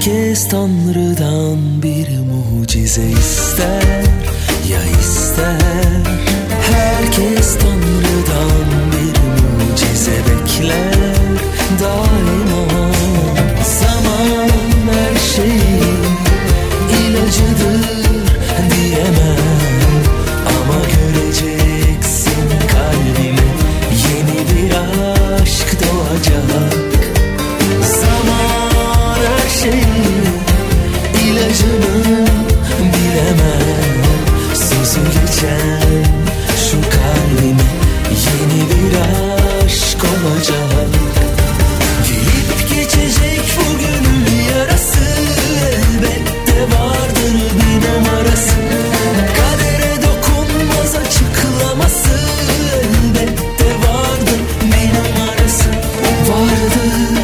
Herkes Tanrı'dan bir mucize ister, ya ister. Herkes Tanrı'dan bir mucize bekler daima. Zaman her şeyin ilacıdır diyemem, ama göreceksin kalbime yeni bir aşk doğacak. Zaman her şeyin ilacını bilemem, sözü geçen şu kalbime yeni bir aşk olacak. Gelip geçecek bugünün yarası, elbette vardır bir numarası. Kadere dokunmaz açıklaması, elbette vardır bir numarası. Vardır,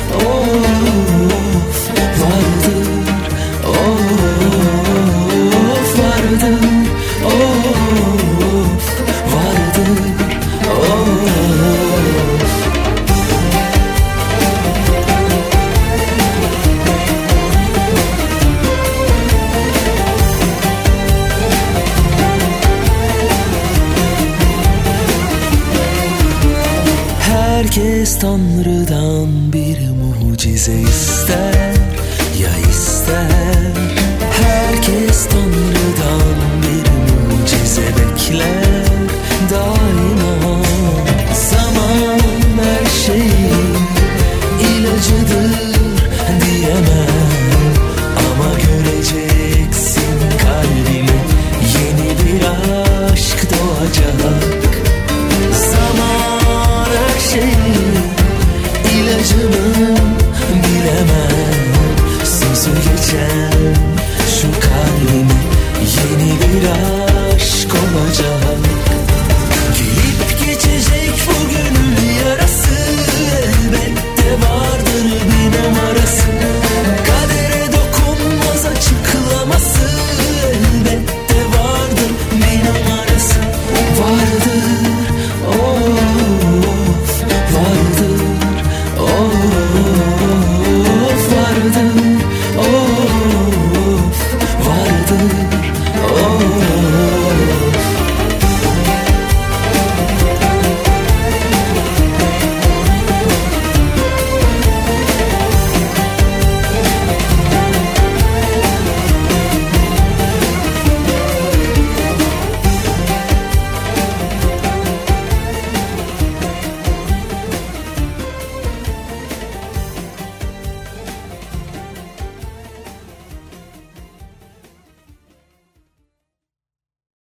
of, vardır, of, vardır, of, vardır, of. Herkes Tanrı'dan bir mucize ister, ya ister. Herkes Tanrı'dan bir mucize bekler